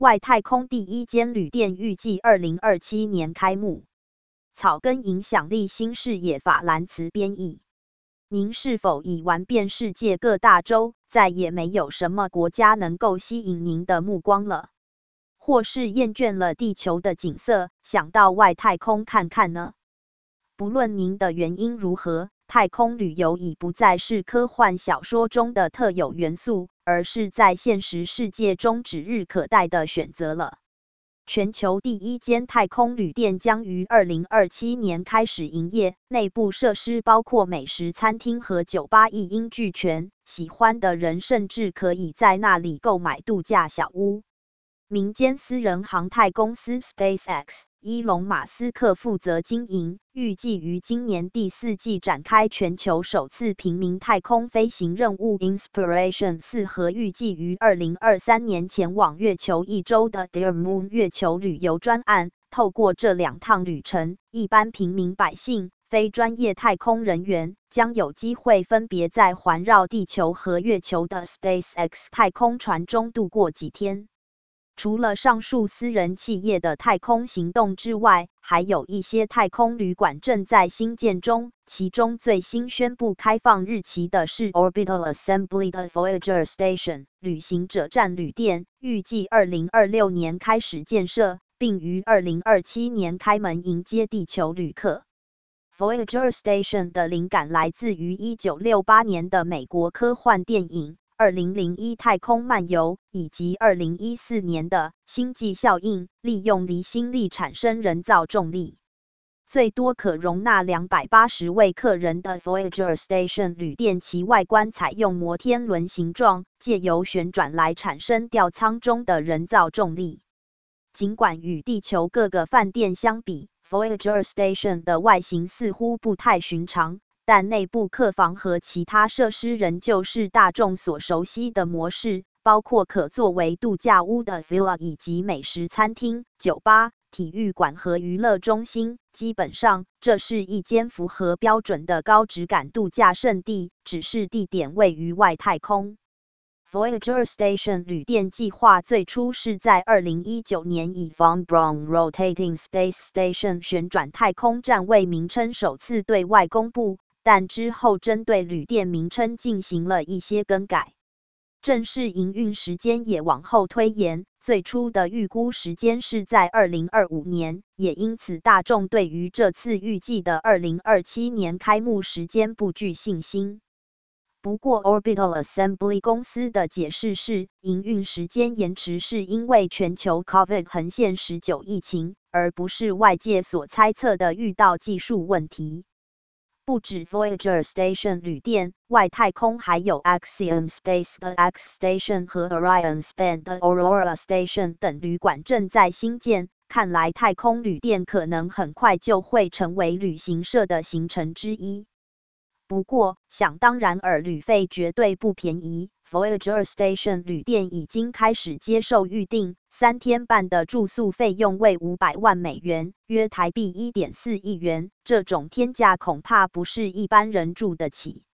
外太空第一间旅店预计2027年开幕。草根影响力新视野法兰茨编译。您是否已玩遍世界各大洲，再也没有什么国家能够吸引您的目光了？或是厌倦了地球的景色，想到外太空看看呢？不论您的原因如何，太空旅游已不再是科幻小说中的特有元素，而是在现实世界中指日可待的选择了。全球第一间太空旅店将于2027年开始营业，内部设施包括美食餐厅和酒吧一应俱全，喜欢的人甚至可以在那里购买度假小屋。民间私人航太公司 SpaceX， 伊隆马斯克负责经营，预计于今年第4季展开全球首次平民太空飞行任务 Inspiration 4和预计于2023年前往月球1周的 Dear Moon 月球旅游专案。透过这2趟旅程，一般平民百姓、非专业太空人员将有机会分别在环绕地球和月球的 SpaceX 太空船中度过几天。除了上述私人企业的太空行动之外，还有一些太空旅馆正在兴建中，其中最新宣布开放日期的是 Orbital Assembly 的 Voyager Station 旅行者站旅店，预计2026年开始建设，并于2027年开门迎接地球旅客。Voyager Station 的灵感来自于1968年的美国科幻电影2001太空漫游，以及2014年的星际效应，利用离心力产生人造重力。最多可容纳280位客人的 Voyager Station 旅店，其外观采用摩天轮形状，借由旋转来产生吊舱中的人造重力。尽管与地球各个饭店相比， Voyager Station 的外形似乎不太寻常，但内部客房和其他设施仍旧是大众所熟悉的模式，包括可作为度假屋的 villa 以及美食餐厅、酒吧、体育馆和娱乐中心。基本上，这是一间符合标准的高质感度假胜地，只是地点位于外太空。Voyager Station 旅店计划最初是在2019年以 Von Braun Rotating Space Station 旋转太空站为名称首次对外公布，但之后针对旅店名称进行了一些更改。正式营运时间也往后推延，最初的预估时间是在2025年，也因此大众对于这次预计的2027年开幕时间不具信心。不过 Orbital Assembly 公司的解释是，营运时间延迟是因为全球 COVID 横线19疫情，而不是外界所猜测的遇到技术问题。不止 Voyager Station 旅店，外太空还有 Axiom Space 的 X Station 和 Orion Span 的 Aurora Station 等旅馆正在兴建，看来太空旅店可能很快就会成为旅行社的行程之一。不过，想当然尔，旅费绝对不便宜。Voyager Station 旅店已经开始接受预订，3天半的住宿费用为500万美元，约台币1.4亿元。这种天价恐怕不是一般人住得起。